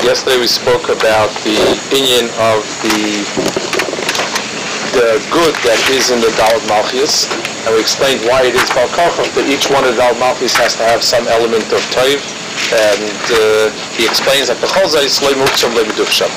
Yesterday we spoke about the inyan of the good that is in the Daled Malchus, and we explained why it is Bal Kochov that each one of the Daled Malchus has to have some element of Toiv, and he explains that B'chol Zay Sloi Muktzam Loi Medufsham.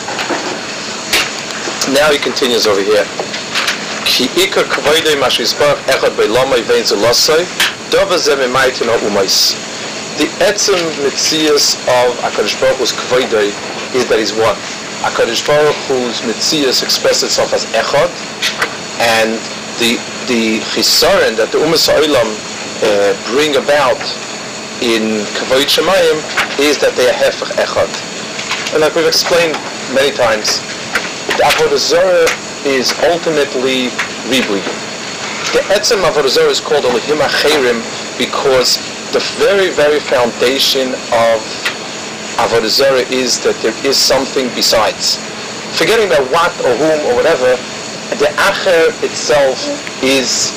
Now he continues over here. Ki Ikar Kavoidei Mashizbach Echad Beilomai Vein Zulosai Dova Zeh Memaitin Ha'umais. The etzem mitzias of HaKadosh Baruch Hu's Kavoidei is that he's one. HaKadosh Baruch Hu's mitzias expresses itself as Echad, and the chisaron that the Umas Ha'olam bring about in Kavod Shemayim is that they are Hefech Echad. And like we've explained many times, the Avodah Zarah is ultimately Ribui. The etzem Avodah Zarah is called Elohim HaCherim because the very, very foundation of Avodah Zarah is that there is something besides. Forgetting about what or whom or whatever, the Acher itself is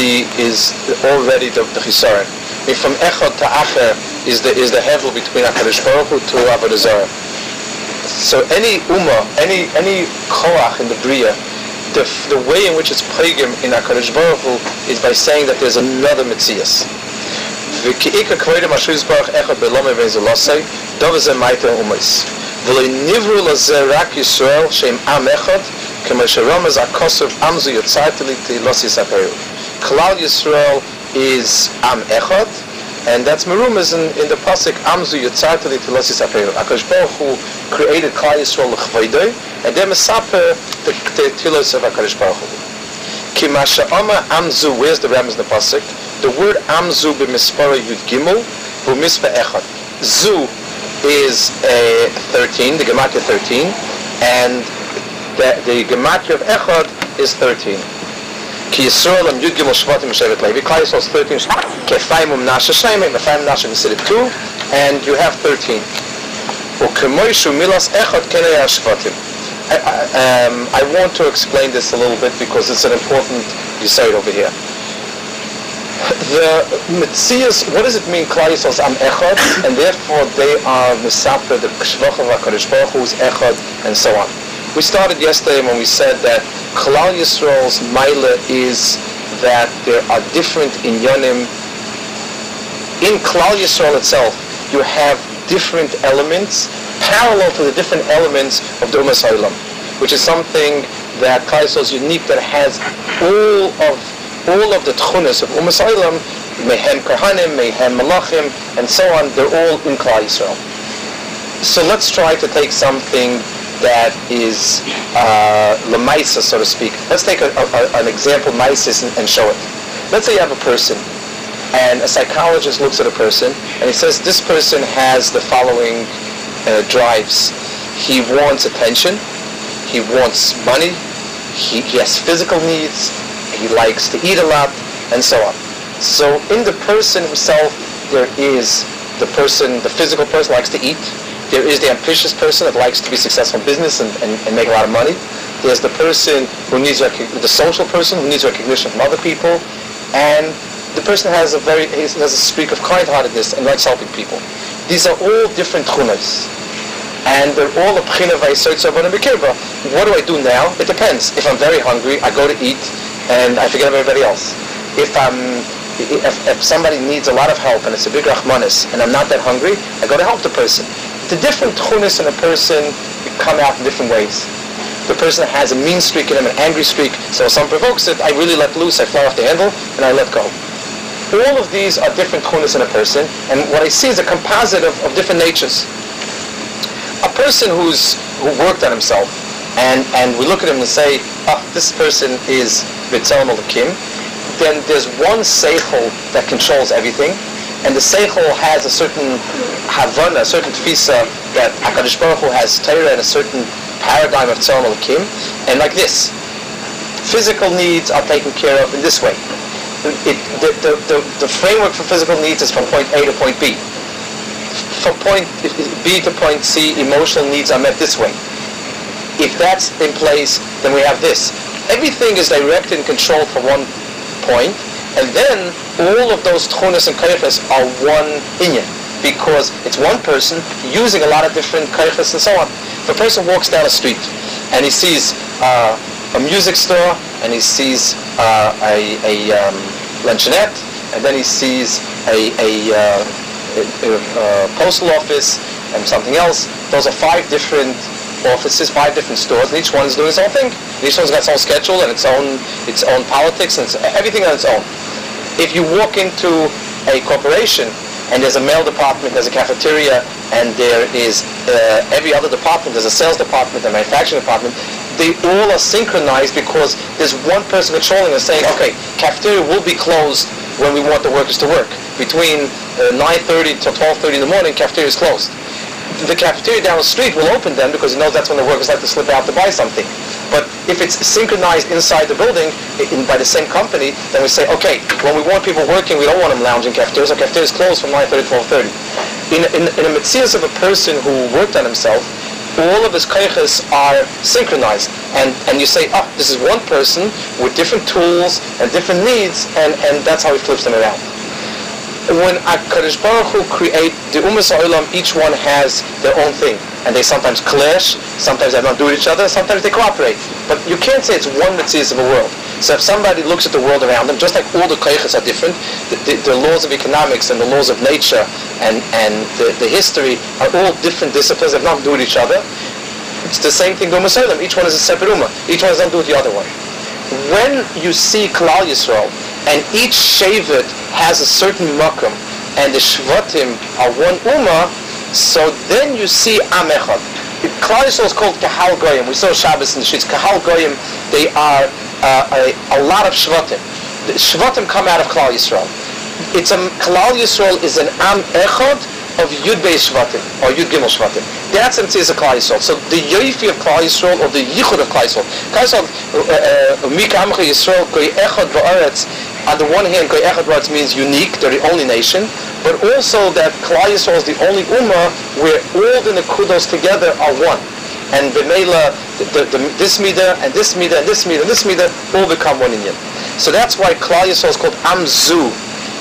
already the Chisaron. From Echad to Acher is the hevel between HaKadosh Baruch Hu to Avodah Zarah. So any Ummah, any Koach in the Bria, the way in which it's pregim in HaKadosh Baruch Hu is by saying that there's another Metzias. וכאיקה כבודם אשר יזברך אחד בלומי ואין זה לא סי, דובר זה מייטה אומייס. ולא נברו לזה רק ישראל שהם עם אחד, כמו שרומז הכוסף עם זו יצאתי לי תלוס יספרו. כלל ישראל is עם אחד, and that's merumaz in the pasuk עם זו יצאתי לי תלוס יספרו. HaKadosh Baruch Hu created כלל ישראל לכבודו, and then מספר the תלוס of HaKadosh Baruch Hu. כי מה שאומר עם זו, where's the remez in the pasuk? The word Amzu b'mispara Yud Gimel b'mispa Echad. Zu is 13, the gematria 13, and the gematria of Echad is 13. Ki Yisrael am Yud Gimel Shvatim Shevet Levi. Klal Yisrael is 13. Kefayim Mnashe Shemim, Kefayim Mnashe considered 2, and you have 13. U'kemoishu milas Echad kenei Shvatim. I want to explain this a little bit because it's an important yesod over here. The Metzias, what does it mean? Klal Yisrael is Am Echad, and therefore they are Mesaper, the Shvach of HaKadosh Baruch Hu is Echad, and so on. We started yesterday when we said that Klal Yisrael's Maila is that there are different inyanim. In Klal Yisrael itself, you have different elements, parallel to the different elements of the Umas Ha'olam, which is something that Klal Yisrael is unique, that has all of the tchunas of Umas Ha'olam, Mehem Kohanim, Mehem Malachim, and so on, they're all in Klal Yisrael. So let's try to take something that is Lemaisa, so to speak. Let's take an example, Maisis, and show it. Let's say you have a person, and a psychologist looks at a person, and he says, this person has the following drives. He wants attention, he wants money, he has physical needs, he likes to eat a lot, and so on. So in the person himself, there is the physical person likes to eat. There is the ambitious person that likes to be successful in business and make a lot of money. There's the person who needs the social person who needs recognition from other people, and the person has a streak of kind-heartedness and likes helping people. These are all different chunas, and they're all a b'china v'yisoytza b'nei b'kirba. What do I do now? It depends. If I'm very hungry, I go to eat, and I forget about everybody else. If somebody needs a lot of help and it's a big rachmanis and I'm not that hungry, I go to help the person. The different tchunis in a person come out in different ways. The person has a mean streak in him, an angry streak, so if someone provokes it, I really let loose, I fly off the handle, and I let go. All of these are different tchunis in a person, and what I see is a composite of different natures. A person who worked on himself, and we look at him and say, this person is B'Tselem Elokim, then there's one seichel that controls everything, and the seichel has a certain havana, a certain tfisa that HaKadosh Baruch Hu has Torah and a certain paradigm of Tzelem Elokim, and like this. Physical needs are taken care of in this way. The framework for physical needs is from point A to point B. From point B to point C, emotional needs are met this way. If that's in place, then we have this. Everything is directed and controlled from one point, and then all of those tchunas and koyches are one inyan. because it's one person using a lot of different koiches and so on. If a person walks down a street and he sees a music store, and he sees a luncheonette, and then he sees a postal office and something else. Those are 5 different offices, 5 different stores, and each one is doing its own thing. Each one's got its own schedule and its own politics and everything on its own. If you walk into a corporation and there's a mail department, there's a cafeteria, and there is every other department, there's a sales department, a manufacturing department, they all are synchronized because there's one person controlling and saying, okay, cafeteria will be closed when we want the workers to work. Between 9:30 to 12:30 in the morning, cafeteria is closed. The cafeteria down the street will open then because it knows that's when the workers like to slip out to buy something. But if it's synchronized inside the building by the same company, then we say, okay, when we want people working, we don't want them lounging cafeterias, so cafeteria is closed from 9:30 to 12:30. In a metzias of a person who worked on himself, all of his koiches are synchronized, and you say, this is one person with different tools and different needs, and that's how he flips them around. When HaKadosh Baruch Hu create the Umas HaOlam, each one has their own thing, and they sometimes clash, sometimes they don't do each other, sometimes they cooperate. But you can't say it's one metzias of a world. So if somebody looks at the world around them, just like all the koiches are different, the laws of economics and the laws of nature and the history are all different disciplines that don't do with each other. It's the same thing to Umas HaOlam. Each one is a separate Ummah. Each one doesn't do with the other one. When you see Klal Yisrael, and each Shevet has a certain makom, and the Shvatim are one Ummah, so then you see Am Echad. Klal Yisrael is called Kahal Goyim. We saw Shabbos in the Shitz. Kahal Goyim, they are a lot of Shvatim. The Shvatim come out of Klal Yisrael. Klal Yisrael is an Am Echad of Yud Beis Shvatim, or Yud Gimel Shvatim. That's the Metzias of Klal Yisrael. So the Yoifi of Klal Yisrael, or the Yichud of Klal Yisrael. Klal Yisrael, Mika Amcha Yisrael, Goy Echad Ba'aretz. On the one hand, Goy Echad Ba'aretz means unique, they're the only nation, but also that Klal Yisrael is the only Ummah where all the Nekudos together are one. And B'meila, this Midah, and this Midah, and this Midah, and this Midah, all become one Inyan. So that's why Klal Yisrael is called Amzu.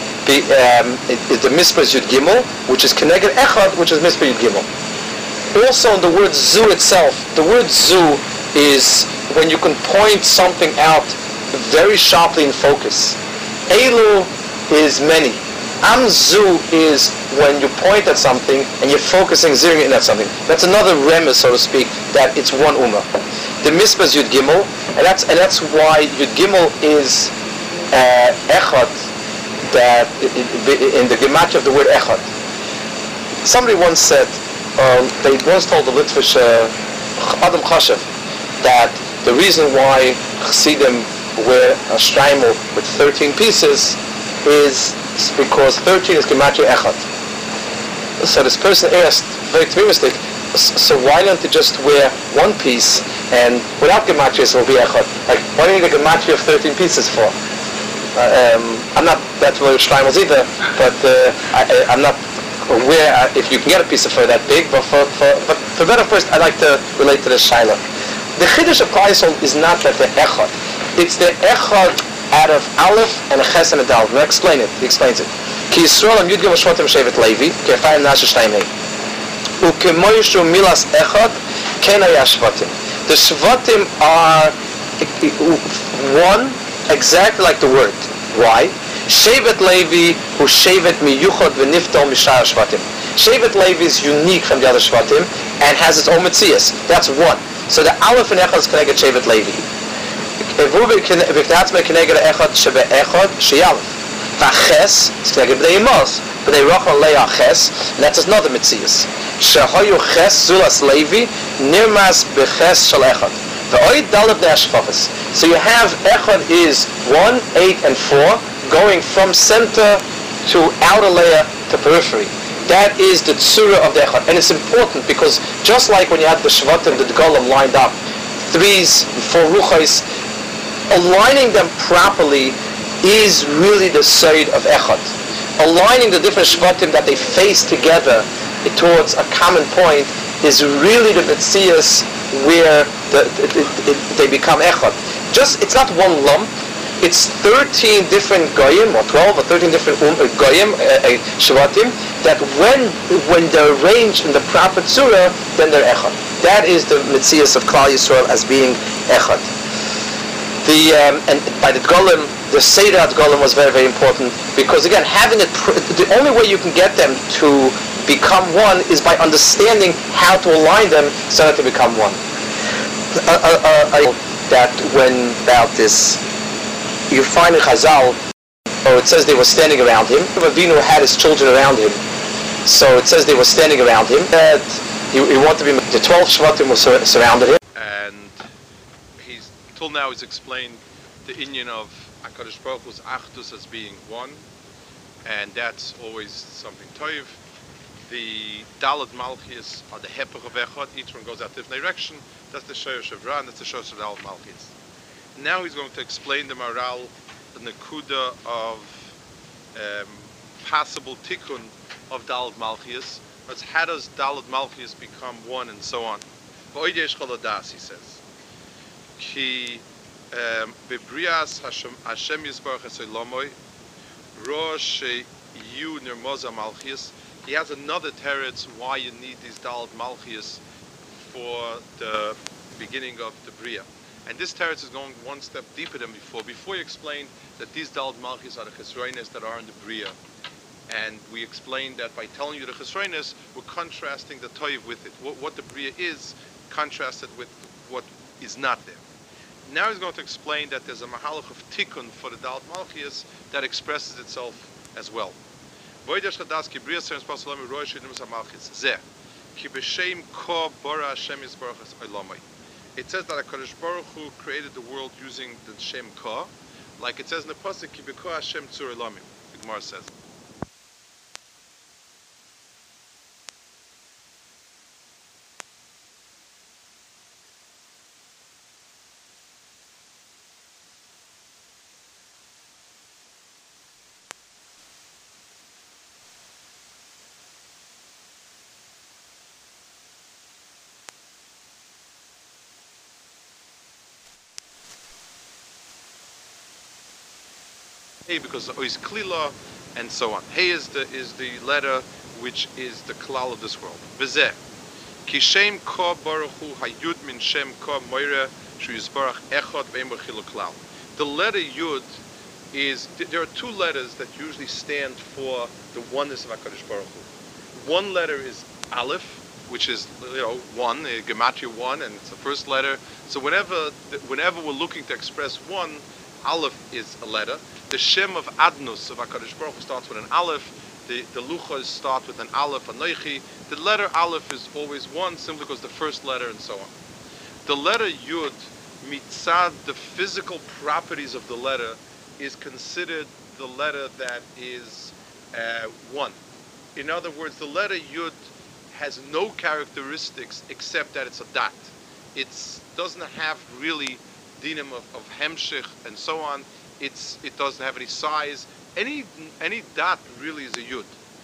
The Mispah is Yud Gimel, which is Keneged Echad, which is Mispah Yud Gimel. Also, in the word Zu itself, the word Zu is when you can point something out very sharply in focus. Elu is many. Amzu is when you point at something and you're focusing, zeroing in at something. That's another remes, so to speak, that it's one Ummah. The Mispah is Yud Gimel, and that's why Yud Gimel is Echad, that in the gematria of the word Echad. Somebody once said, they once told the Litvish Adam Chashev that the reason why Chassidim wear a shtreimel with 13 pieces is because 13 is gematria Echad. So this person asked, very optimistic, so why don't they just wear one piece and without gematria it will be Echad? Like, why do you need a gematria of 13 pieces for? I'm not that familiar with shtreimels either, but I'm not aware if you can get a piece of fur that big. But for better first, I'd like to relate to this shaila. The chiddush of Klal Yisrael is not that the echad; it's the echad out of aleph and a ches and a dal. I'll explain it. He explains it. Ki Yisrael am Yud Gimel Shvatim Shevet Levi ki Efraim Menashe Shtayim Hei ukemoishu milas echad ken haya Shvatim. The Shvatim are one. Exactly like the word. Why? Shevet Levi who Shevet miyuchad v'niftal mishar Shvatim. Shevet Levi is unique from the other Shvatim and has its own metzias. That's one. So the Aleph and Echad is connected Shevet Levi. V'knatzme connected Echad shebe Echad sheyalef. V'ches is connected b'nei Yemos. B'nei Rachel leah ches. And that's another metzias. Shehoyu ches zulas Levi nirmas b'ches shel Echad. So you have Echad is 1, 8, and 4 going from center to outer layer to periphery. That is the tzura of the Echad. And it's important because just like when you have the Shvatim, the Golem lined up, 3s, 4 ruchais, aligning them properly is really the side of Echad. Aligning the different Shvatim that they face together towards a common point is really the metzias where they become echad. It's not one lump, it's 13 different goyim, or 12 or 13 different goyim, shvatim, that when they're arranged in the proper tzura, then they're echad. That is the mitzias of Klal Yisrael as being echad. And by the golem, the Seirat golem was very, very important, because again, having it, the only way you can get them to become one is by understanding how to align them so that they become one. That when about this, you find in Chazal, it says they were standing around him. Avinu had his children around him, so it says they were standing around him. That he wanted to be, the 12 Shvatim were surrounded him. And till now he's explained the inyan of HaKadosh Baruch Hu's Achdus as being one, and that's always something toiv. The Dalet Malchis are the Hepech of Echad, each one goes out a different direction. That's the Shoresh of Ra, and that's the Shoresh of Dalet Malchis. Now he's going to explain the Maral, the Nekuda of possible tikkun of Dalet Malchis. That's how does Dalet Malchis become one, and so on. V'oid yesh chol hadas, he says. Ki bebrias Hashem Yisbarach Esoilomoy Rosh Yu Nirmoza Malchis. He has another teretz why you need these Dalet Malchis for the beginning of the Bria. And this teretz is going one step deeper than before. Before you explain that these Dalet Malchis are the Chesroines that are in the Bria. And we explained that by telling you the Chesroines, we're contrasting the Toiv with it. What the Bria is, contrasted with what is not there. Now he's going to explain that there's a Mahalach of Tikkun for the Dalet Malchis that expresses itself as well. It says that HaKadosh Baruch Hu created the world using the Shem Ka, like it says in the pasuk, Ki b'Ka Hashem tzur elamim. The Gemara says. Hey, because is klila, and so on. Hey is the letter which is the klal of this world. V'zeh ki shem ka baruch hu hayud min shem ka moira shu yisbarach echad ve'em b'chilu klal. The letter yud is, there are two letters that usually stand for the oneness of HaKadosh Baruch Hu. One letter is aleph, which is one, gematria one, and it's the first letter. So whenever we're looking to express one, aleph is a letter. The Shem of Adnus of HaKadosh Baruch Hu starts with an aleph. The luchas start with an aleph, a noichi. The letter aleph is always one, simply because the first letter, and so on. The letter yud, mitzad, the physical properties of the letter, is considered the letter that is one. In other words, the letter yud has no characteristics except that it's a dot. It doesn't have really dinim of hemshich and so on. It doesn't have any size. Any dot really is a yud.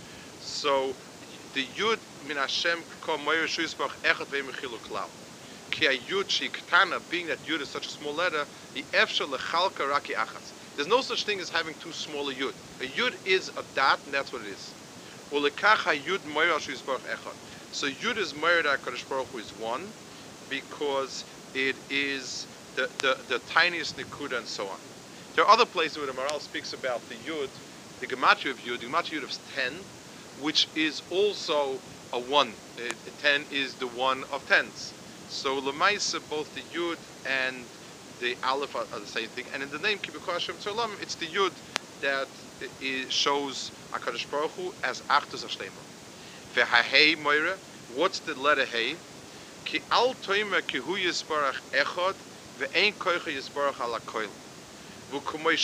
So the yud min Hashem kol moyer shu yisbarach echad ve'em b'chilu klal. Ki hayud she ktana, being that yud is such a small letter, the efshar lechalka raki achas. There's no such thing as having too small a yud. A yud is a dot, and that's what it is. Ulekach hayud moyer shu yisbarach echad. So yud is moyer that HaKadosh Baruch Hu is one, because it is the tiniest nikuda, and so on. There are other places where the Maral speaks about the Yud, the Gematria of Yud. The Gematria of 10, which is also a 1. 10 is the 1 of tens. So Lemaisa, both the Yud and the Aleph are the same thing. And in the name Ki b'Ka Hashem tzur elamim, it's the Yud that shows HaKadosh Baruch Hu as Achdus Hashlema. Ve'ha'hei moira, what's the letter Hey? Ki al toimer ki hu yisbarach echad ve'ein koicha yisbarach ala koil. So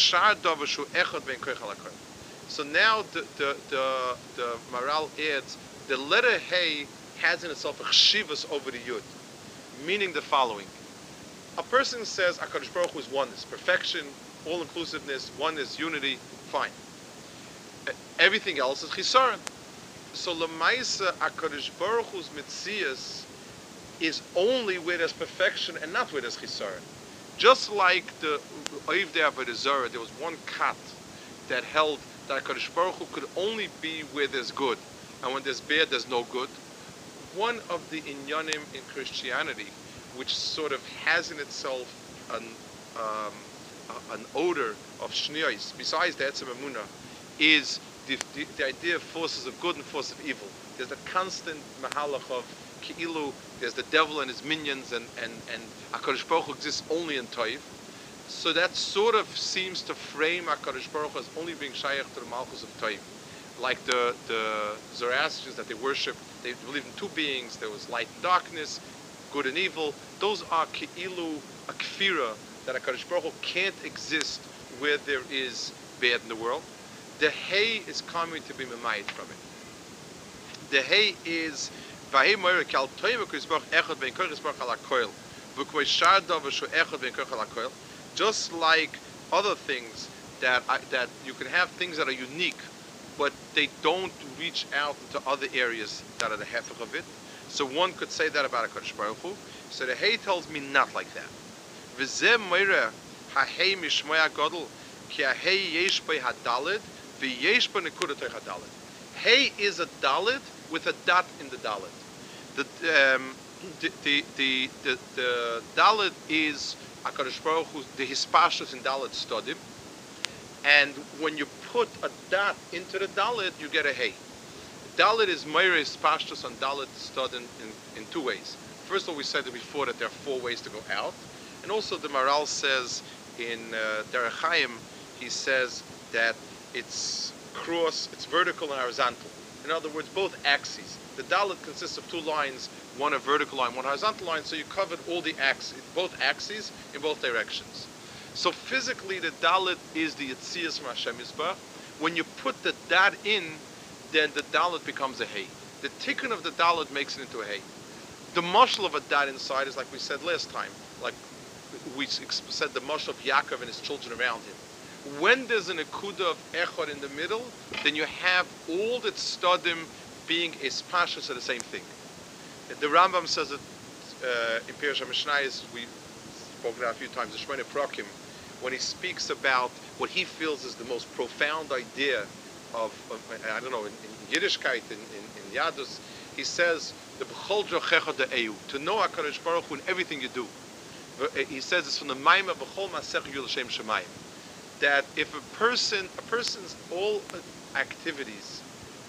now the Maral adds, the letter Hey has in itself a chshivas over the Yud, meaning the following. A person says HaKadosh Baruch Hu is oneness, perfection, all-inclusiveness, oneness, unity, fine. Everything else is chisaron. So Lemaisa HaKadosh Baruch Hu's mitzias is only where there's perfection and not where there's chisaron. Just like the Oivdei Avodah Zarah, there was one kat that held that HaKadosh Baruch Hu could only be where there's good, and when there's bad, there's no good. One of the inyanim in Christianity, which sort of has in itself an odor of shniyos, besides the Etzem Emunah, is the idea of forces of good and forces of evil. There's a constant mahalach of Ki'ilu, there's the devil and his minions, and HaKadosh Baruch Hu exists only in Toiv. So that sort of seems to frame HaKadosh Baruch Hu as only being shayach to the Malchus of Toiv. Like the Zoroastrians that they worship, they believe in two beings, there was light and darkness, good and evil. Those are Ki'ilu, a kfira, that HaKadosh Baruch Hu can't exist where there is bad in the world. The hay is coming to be memayit from it. The hay is Vahei Moira Kal Toiv HaKadosh Baruch Echad Ve'en Koich Baruch Ala Koil V'Kvei Shar Davar Shu Echad Ve'en Koich Ala Koil. Just like other things that you can have things that are unique, but they don't reach out into other areas that are the hefech of it. So one could say that about HaKadosh Baruch Hu. So the hay tells me not like that. V'zeh Moira HaHei Mishmoi HaGodol Ki HaHei Yesh Bei HaDalid V'yesh Bei Nekuda Toich HaDalid. Hay is a dalid with a dot in the dalid. The dalid is HaKadosh Baruch Hu, the hispashtus in dalid stodim, and when you put a dot into the dalid, you get a hay. Dalid is meira hispashtus on dalid stodim in two ways. First of all, we said before that there are four ways to go out, and also the Maral says in Derech Chaim, he says that it's vertical and horizontal. In other words, both axes. The dalit consists of two lines, one a vertical line, one horizontal line, so you covered all the axes, both axes in both directions. So physically, the dalit is the Yetzias from Hashem Yisbarach. When you put the dot in, then the dalit becomes a hay. The tikkun of the dalit makes it into a hay. The mashal of a dot inside is like we said last time, like we said the mashal of Yaakov and his children around him. When there's an akuda of echad in the middle, then you have all the tzadim being ispashas of the same thing. The Rambam says it in Pirush HaMishnayos, we spoke about a few times, the Shemona Prakim, when he speaks about what he feels is the most profound idea of I don't know, in Yiddishkeit, in Yadus, he says, the b'chol drochecha de'eu, to know HaKadosh Baruch Hu in everything you do. He says it's from the Maimah b'chol masech yul Shem Shemayim, that if a person's all activities,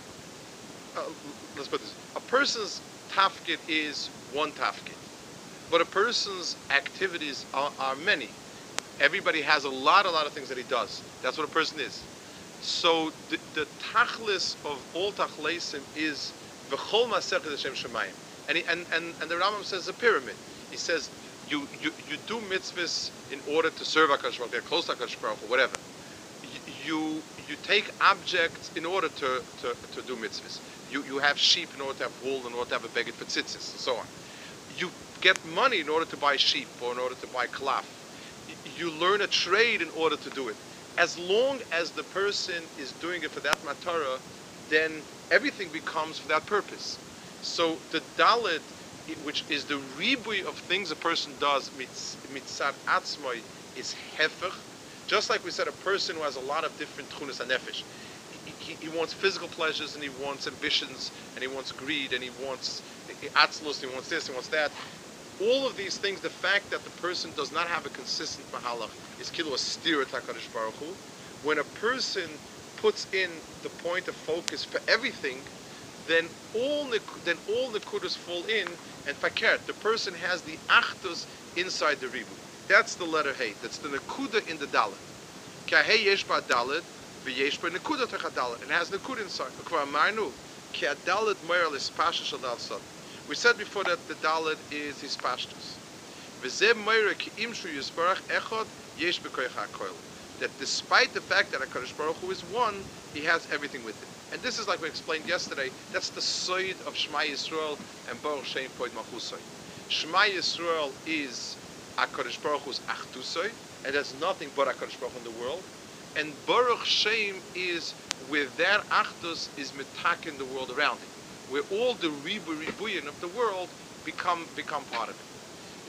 let's put this, a person's tafkid is one tafkid, but a person's activities are many. Everybody has a lot of things that he does. That's what a person is. So the tachlis of all tachlesim is v'chol masech Hashem Shemayim, and the Rambam says a pyramid. He says you do mitzvahs in order to serve HaKadosh Baruch Hu, get close to HaKadosh Baruch Hu, whatever. You take objects in order to do mitzvahs. You have sheep in order to have wool, in order to have a beged for tzitzis, and so on. You get money in order to buy sheep or in order to buy kalaf. You learn a trade in order to do it. As long as the person is doing it for that matara, then everything becomes for that purpose. So the dalit, which is the ribui of things a person does, mitzad atzmai, is hefech. Just like we said, a person who has a lot of different tchunas hanefesh. He wants physical pleasures, and he wants ambitions, and he wants greed, and he wants atzlus, and he wants this, and he wants that. All of these things, the fact that the person does not have a consistent mahalach is kilo a steer at HaKadosh Baruch Hu. When a person puts in the point of focus for everything, then all nekudas fall in, and fakert, the person has the achdus inside the ribu. That's the letter Hey. That's the nekuda in the dalet. Ka Hey yesh ba dalet, v'yesh ba nekuda tech dalet. It has nekuda inside. Kvar marnu, ki a dalet moyer l'spasha shel dal sod. We said before that the dalet is his pashtus. V'zeh moyer ki imshu yisbarach echad yesh b'koich ha'koil. That despite the fact that HaKadosh Baruch Hu is one, he has everything with it. And this is like we explained yesterday, that's the soid of Shema Yisrael and Baruch Shem Poid Malchusay. Shema Yisrael is HaKadosh Baruch Hu's Achdusay, and there's nothing but HaKadosh Baruch Hu in the world. And Baruch Shem is with that Achdus is mitakin the world around it, where all the ribuyin of the world become part of it.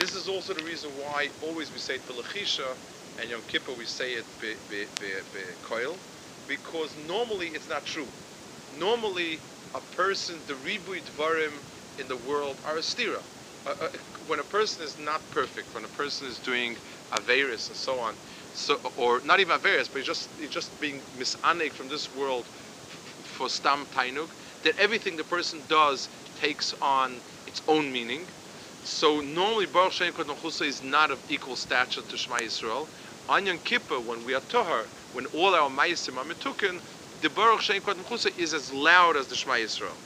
This is also the reason why always we say it Belechisha, and Yom Kippur we say it Koil, because normally it's not true. Normally, a person, the Ribui Dvarim in the world are a stira. When a person is not perfect, when a person is doing Averis and so on, so, or not even Averis, but he's just being misanek from this world for Stam Tainug, that everything the person does takes on its own meaning. So normally Baruch Shem Kod Mechusa is not of equal stature to Shema Yisrael. On Yom Kippur, when we are Tohar, when all our Maisim are Metukin, the Baruch Shem Kod Mechusa is as loud as the Shema Yisrael.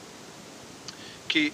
Ki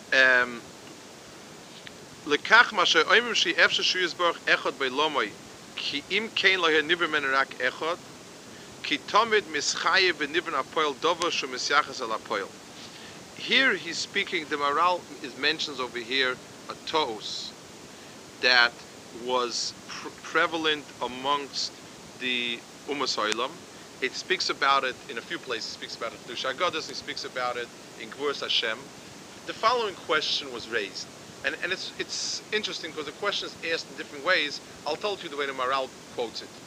lekach ma she'oimim she'efshe shu yisbarach echad be'lomoi ki im kein lo niver men rak echad ki tamid mischayev v'niven apoel dover shu misyachas al apoel. Here he's speaking, the Maral mentions over here a toos that was prevalent amongst the Umas Olam. It speaks about it in a few places. It speaks about it in Dush HaGodos. It speaks about it in Gvuras Hashem. The following question was raised, and it's interesting because the question is asked in different ways. I'll tell you the way the Maral quotes it.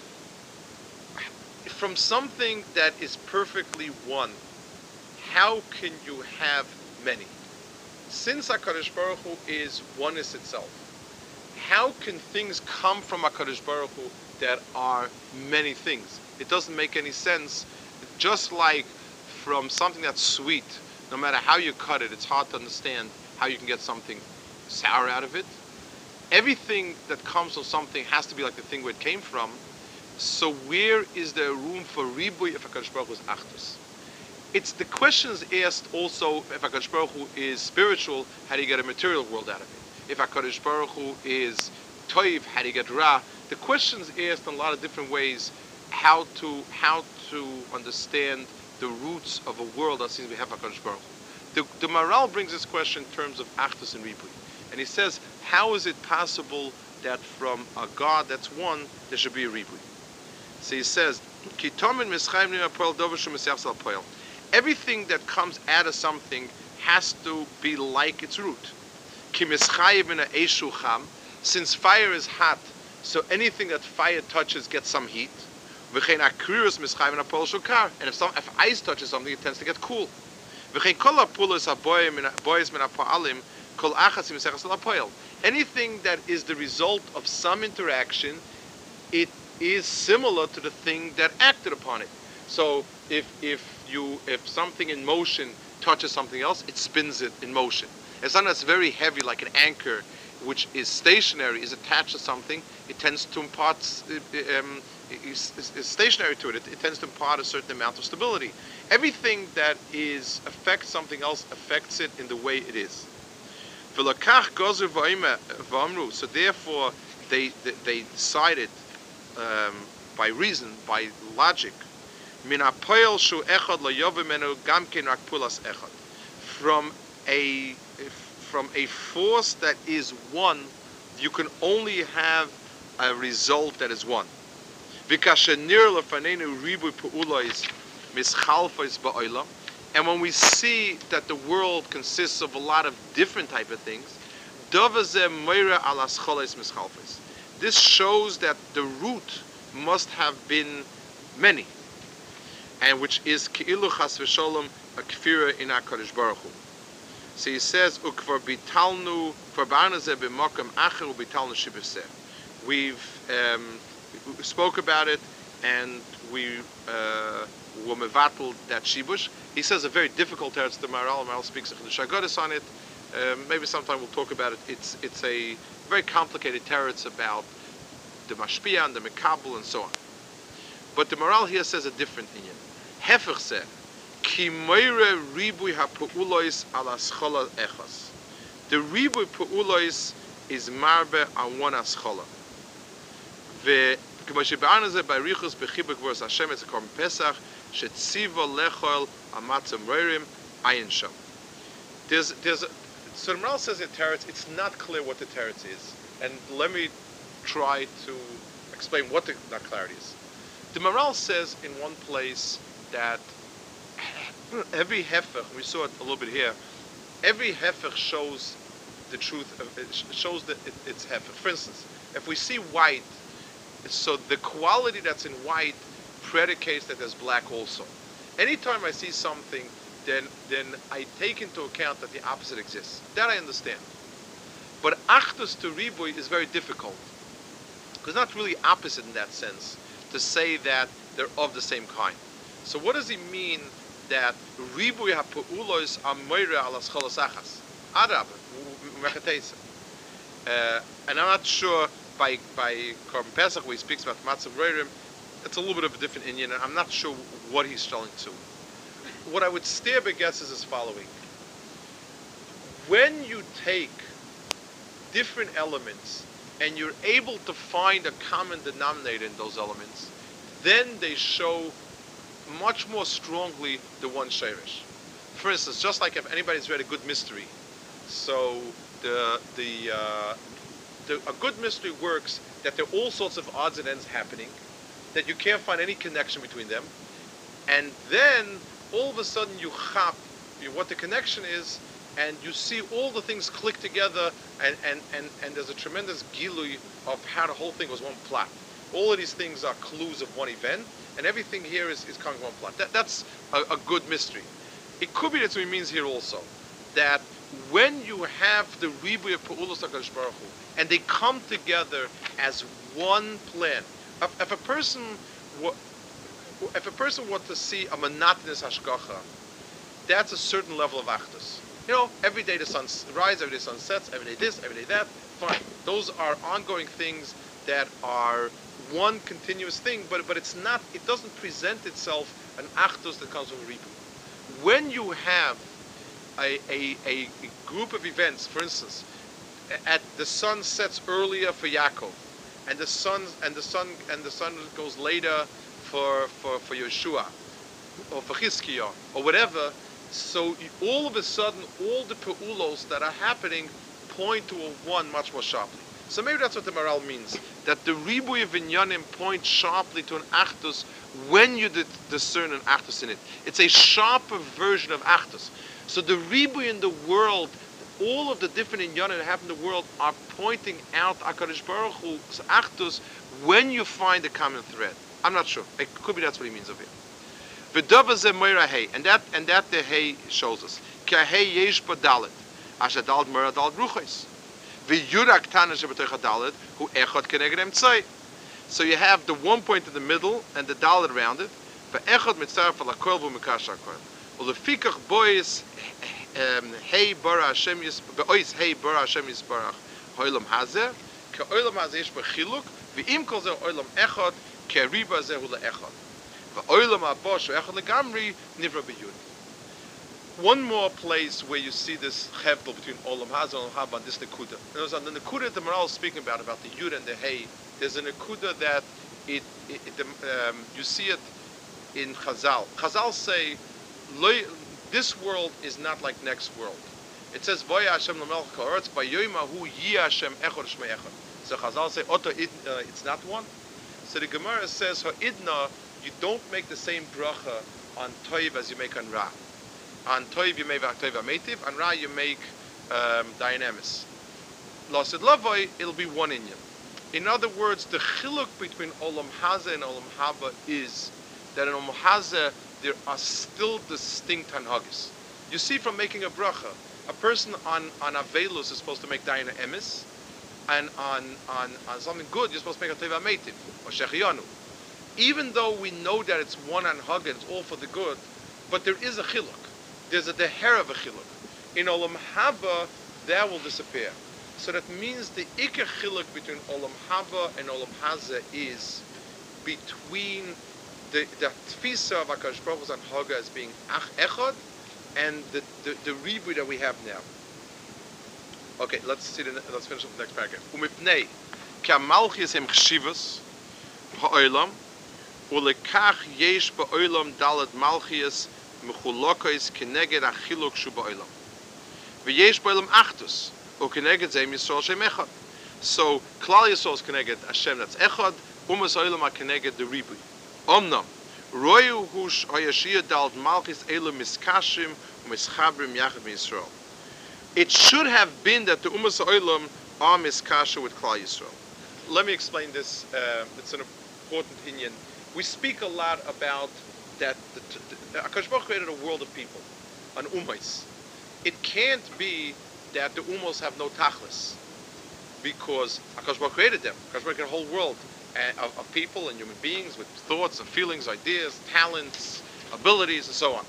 From something that is perfectly one, how can you have many? Since HaKadosh Baruch Hu is oneness itself, how can things come from HaKadosh Baruch Hu that are many things? It doesn't make any sense. Just like from something that's sweet, no matter how you cut it, it's hard to understand how you can get something sour out of it. Everything that comes from something has to be like the thing where it came from. So where is there room for Ribui if HaKadosh Baruch Hu is Achdus? It's the questions asked also, if HaKadosh Baruch Hu is spiritual, how do you get a material world out of it? If HaKadosh Baruch Hu is Toiv, how do you get Ra? The questions asked in a lot of different ways, how to understand the roots of a world that seems we have HaKadosh Baruch Hu. The Maral brings this question in terms of Achdus and Ribui. And he says, how is it possible that from a God that's one, there should be a Ribui? So he says, everything that comes out of something has to be like its root. Since fire is hot, so anything that fire touches gets some heat. And if ice touches something, it tends to get cool. Anything that is the result of some interaction, it is similar to the thing that acted upon it. So if something in motion touches something else, it spins it in motion. If something that's very heavy, like an anchor, which is stationary, is attached to something, it tends to impart, is stationary to it. It tends to impart a certain amount of stability. Everything that affects something else affects it in the way it is. So therefore, they decided by reason, by logic, from a force that is one, you can only have a result that is one. And when we see that the world consists of a lot of different type of things, this shows that the root must have been many, and which is Keilu Chas V'Sholom a Kfira in HaKadosh Baruch Hu. So he says, Ukvar bitalnu kvarbanazeh b'makam acher u'bitalnu shibaseh. We spoke about it, and we were mevatel that shibush. He says a very difficult teretz. The Maral speaks of the Shagodas on it. Maybe sometime we'll talk about it. It's a very complicated teretz about the mashpia and the mekabel and so on. But the Maral here says a different inyan. Hefech seh. Ki meire ribui ha-pe'ulois ala schola echas. The ribui pe'ulois is marbe on one aschola. Ve k'mo shebe'an ze b'arichus b'chibuk v'os Hashem es korban Pesach shetziva lechol amatzah moirim ayin sham. So the Maral says in teretz, it's not clear what the teretz is, and let me try to explain what the clarity is. The Maral says in one place that every hefech, we saw it a little bit here, every hefech shows the truth. It shows that it's heaven. For instance, if we see white, so the quality that's in white predicates that there's black also. Anytime I see something, then I take into account that the opposite exists. That I understand. But achdus to ribui is very difficult, because not really opposite in that sense to say that they're of the same kind. So what does he mean that ribui ha'pu'ulos amoira alas cholos achas? Adrab, mechateisa. And I'm not sure by Korban Pesach where he speaks about matzah roirim, it's a little bit of a different Indian, and I'm not sure what he's telling to. What I would steer guess is as following. When you take different elements and you're able to find a common denominator in those elements, then they show much more strongly the one sheirish. For instance, just like if anybody's read a good mystery, so a good mystery works that there are all sorts of odds and ends happening, that you can't find any connection between them, and then all of a sudden you chap what the connection is, and you see all the things click together, and there's a tremendous gilui of how the whole thing was one plot. All of these things are clues of one event, and everything here is coming from one plot. That's a good mystery. It could be that's what he means here also, that when you have the ribuy of Pa'ulos HaKadosh Baruch Hu, and they come together as one plan. If a person were to see a monotonous hashgacha, that's a certain level of achdus. You know, every day the sun rises, every day the sun sets, every day this, every day that. Fine. Those are ongoing things that are one continuous thing, but it's not. It doesn't present itself an achdus that comes from ribuy. When you have a group of events, for instance, at the sun sets earlier for Yaakov, and the sun goes later for Yeshua, or for Chizkiah, or whatever. So all of a sudden, all the pe'ulos that are happening point to a one much more sharply. So maybe that's what the Maral means, that the ribuy of Inyanim point sharply to an achdus when you discern an achdus in it. It's a sharper version of achdus. So the ribuy in the world, all of the different Inyanim that happen in the world are pointing out HaKadosh Baruch Hu's achdus when you find a common thread. I'm not sure. It could be that's what he means over here. V'dava ze moira hey, and that the hey shows us. Ki hey yesh b'dalet, asher dalet moira dalet ruchos. V'yurak tana shebetoich hadalet hu echad keneged emtzai. So you have the 1 point in the middle and the dalet around it. V'echad mitzaref al hakoil v'mikash hakoil. Ulefikach bois hey bara Hashem bois hey bara Hashem yisbarach hoilam hazeh ke oilam hazeh yesh b'chiluk v'im kol zeh oilam echad ke riba zeh hu le'echad. One more place where you see this chevdel between Olam Hazeh and Olam Haba and this Nekuda. And the Nekuda that the Maral is speaking about the Yud and the Hey, there's a Nekuda that you see it in Chazal. Chazal say, this world is not like next world. It says, Vaya Hashem l'melech ha'aretz, Vayoyma hu yi Hashem echad shmei echad. So Chazal say, Oto, it's not one. So the Gemara says, Ha'idna, you don't make the same bracha on Toiv as you make on Ra. On Toiv you make Toiv HaMeitiv, on Ra you make Dynamis. Lasid Lavoi, it'll be one Inyan. In other words, the chiluk between Olam Hazeh and Olam Haba is that in Olam Hazeh there are still distinct hanhagis. You see from making a bracha, a person on Avelus is supposed to make Dayana Emes, and on something good you're supposed to make a Toiv HaMeitiv, or Shechianu. Even though we know that it's one anhaga, it's all for the good, but there is a chiluk. There's a deher of a chiluk. In Olam Haba, that will disappear. So that means the ikar chiluk between Olam Haba and Olam Hazeh is between the tfisa of HaKadosh Baruch Hu's anhaga as being echad and the ribuy that we have now. Okay, let's finish up the next paragraph. Umipnei ki hamalchus hem chshivus ha'olam. Ulekach yesh ba'olam dalet malchias mechulokos keneged achiluk shu ba'olam. V'yesh ba'olam achdus ukeneged zeim Yisrael shem echad. So Klal Yisrael is keneged Hashem, that's echad. Umas olam are keneged the ribuy. Omnam royu hush hayashiyah dalet malchis elu miskashim umischabrim yachad Yisrael. It should have been that the Umas Ha'olam are miskasher with Klal Yisrael. Let me explain this. It's an important inyan. We speak a lot about that HaKadosh Baruch Hu created a world of people, an Ummos. It can't be that the Ummos have no tachlis, because HaKadosh Baruch Hu created them. HaKadosh Baruch Hu created a whole world of people and human beings with thoughts and feelings, ideas, talents, abilities, and so on.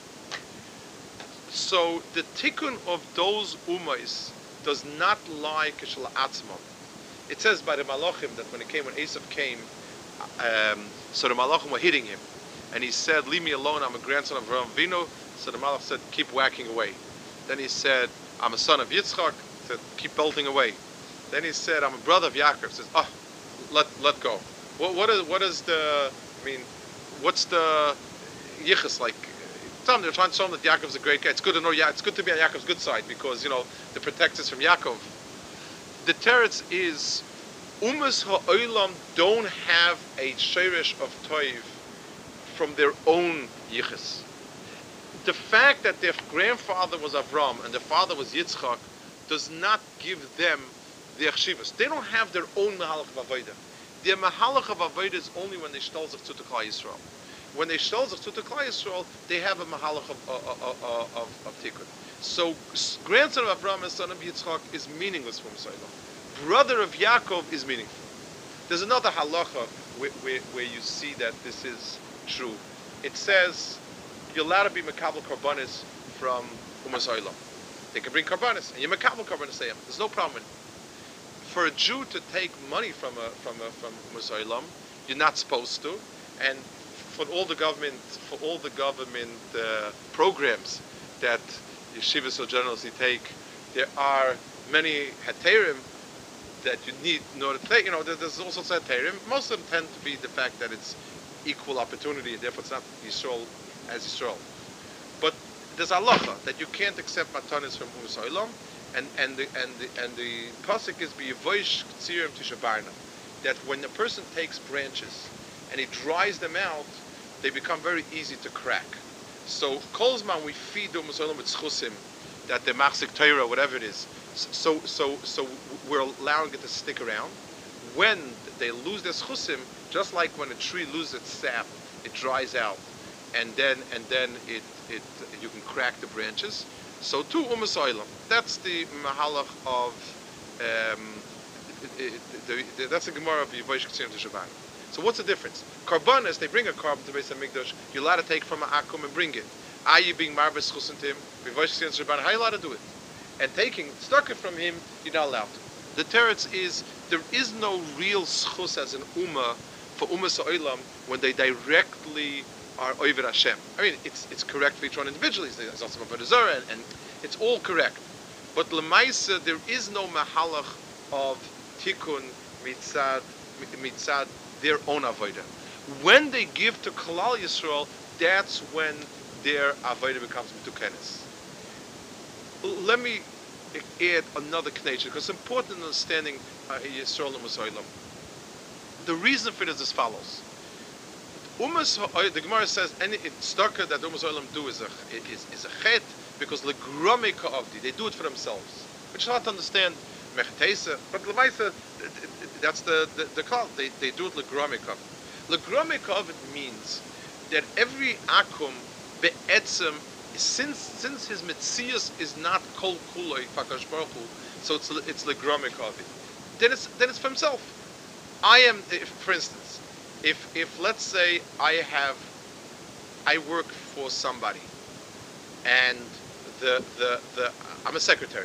So the tikkun of those ummos does not lie kishal atzmon. It says by the malachim that when Esav came, so the malachim were hitting him, and he said, "Leave me alone. I'm a grandson of Avraham Avinu." So the malach said, "Keep whacking away." Then he said, "I'm a son of Yitzchak." He said, "Keep belting away." Then he said, "I'm a brother of Yaakov." He says, "Oh, let go." What is the? I mean, what's the yichus like? They're trying to show him that Yaakov's a great guy. It's good to know. It's good to be on Yaakov's good side because the protect us from Yaakov. The teretz is Umas Ha'olam don't have a sheirish of toiv from their own yichus. The fact that their grandfather was Avram and their father was Yitzchak does not give them their chshivas. They don't have their own mahalach of avodah. Their mahalach of avodah is only when they shtel zechut to Klal Yisrael. When they shtel zechut to Klal Yisrael, they have a mahalach of tikkun. So, grandson of Avraham and son of Yitzchak is meaningless for Messiah. Brother of Yaakov is meaningful. There's another halacha where you see that this is true. It says you're allowed to be mekabel karbanis from Umas Ha'olam. They can bring karbanis, and you're mekabel karbanis. There's no problem with it. For a Jew to take money from Umas Ha'olam, you're not supposed to, and for all the government programs that yeshivas so generously take, there are many heterim that you need in order to take. There's all sorts of heterim. Most of them tend to be the fact that it's equal opportunity, and therefore it's not Yisrael as Yisrael. But there's halacha that you can't accept matanis from Umas Ha'olam, and the pasuk is b'yivoish ktzirim tishabarna, that when a person takes branches and he dries them out, they become very easy to crack. So kolzman we feed Umas Ha'olam with schusim, that the machzik Torah, whatever it is. So we're allowing it to stick around. When they lose their schusim, just like when a tree loses its sap, it dries out, and then it you can crack the branches. So too Umas Ha'olam. That's the mahalach of that's the Gemara of Yivoish Ktzirim Tishaban. So what's the difference? Karbanis, they bring a carbon to Beis Hamikdash. You're allowed to take from an akum and bring it. Are you being marbes chusentim? Yivoish Ktzirim Tishaban. How are you allowed to do it? And taking stuck it from him, you're not allowed to. The teretz is there is no real schus as an ummah for Umas Ha'olam when they directly are Oived Hashem. I mean, it's correct for each one individually. There's also Avodah Zarah, and it's all correct. But Lemaisa, there is no mahalach of tikkun mitzad their own avodah. When they give to Klal Yisrael, that's when their avodah becomes mitukenes. Let me add another connection because it's important in understanding Yisrael and Umas Ha'olam. The reason for this is as follows. The Gemara says any tzedakah that Umas Ha'olam do is a chet because legrome ka'avdi, they do it for themselves, which is hard to understand mechatesa, but lemaisa that's the call. They do it legrome ka'avdi. Legrome ka'avdi means that every akum be'etzem, since his metzius is not kol kuloi fakash baruch hu, so it's legrome ka'avdi. Then it's for himself. For instance, if let's say I work for somebody, and I'm a secretary,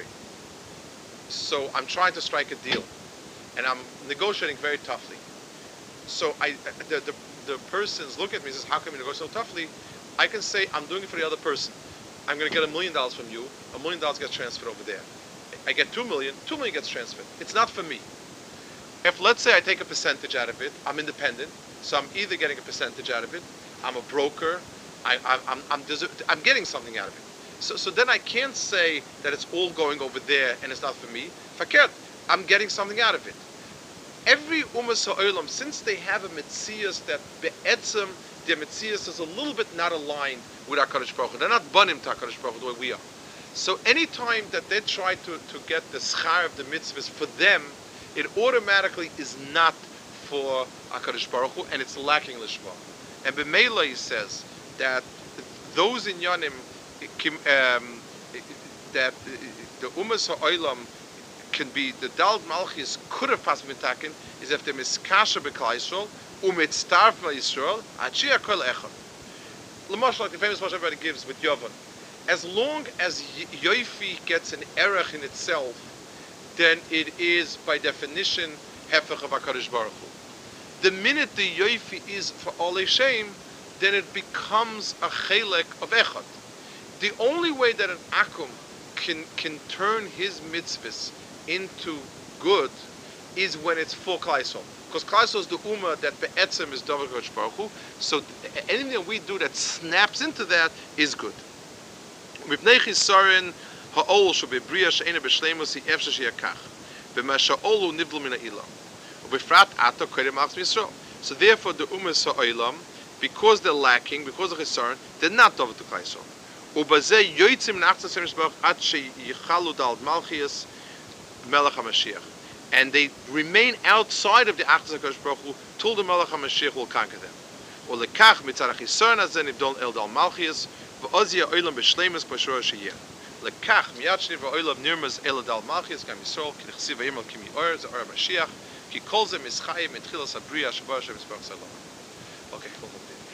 so I'm trying to strike a deal, and I'm negotiating very toughly. So the person's looking at me and says, "How come you negotiate so toughly?" I can say, "I'm doing it for the other person. I'm going to get $1 million from you. $1 million gets transferred over there. I get $2 million. $2 million gets transferred. It's not for me." If let's say I take a percentage out of it, I'm independent, so I'm either getting a percentage out of it, I'm a broker, I'm getting something out of it. So then I can't say that it's all going over there and it's not for me. Fakert, I'm getting something out of it. Every Umas Ha'olam, since they have a metzias that be'etzem, their metzias is a little bit not aligned with HaKadosh Baruch Hu. They're not banim to HaKadosh Baruch Hu the way we are. So anytime that they try to get the schar of the mitzvahs for them, it automatically is not for HaKadosh Baruch Hu, and it's lacking lishma. And b'meila he says that those in Yanim, that the Umas HaOlam can be, the Dal Malchis could have passed mitakin, is if they miskasha b'Klal Yisrael, umitztarf Yisrael, achia kol echad. L'mashal, like the famous Moshe everybody gives with Yovan. As long as Yoifi gets an erech in itself, then it is, by definition, Hefech of HaKadosh Baruch Hu. The minute the Yoifi is for Olei Shem, then it becomes a Chelek of Echad. The only way that an Akum can turn his mitzvahs into good is when it's full Klal Yisrael. Because Klal Yisrael is the Ummah that Be'etzem is Davar HaKadosh Baruch Hu, so anything that we do that snaps into that is good. מפני חיסרון העול שבבריאה שאינה בשלמות היא אפשר שיקח ומה שהעול הוא נבדל מן העולם ובפרט עתה קודם ארץ מישראל. So therefore the Umas HaOlam, because they're lacking, because of חיסרון, they're not over to Klal Yisrael. ובזה יוצאים מארץ השם ישבח עד שיחלו דלת מלכיאס מלך המשיח. And they remain outside of the Achdas HaKadosh Baruch Hu till the Melech HaMashiach will conquer them. ולכך מצד החיסרון הזה נבדל אל דל מלכיאס ואוזי העולם בשלמות כשורה שיהיה. לכך מיד שנברא העולם נרמז אל הדל מלכיאס גם ישראל כי נכסיב ויאמר כי מאור זה אור המשיח כי כל זה מסחיים מתחילת הבריאה שבו השם יסברך סלום. Okay, we'll continue.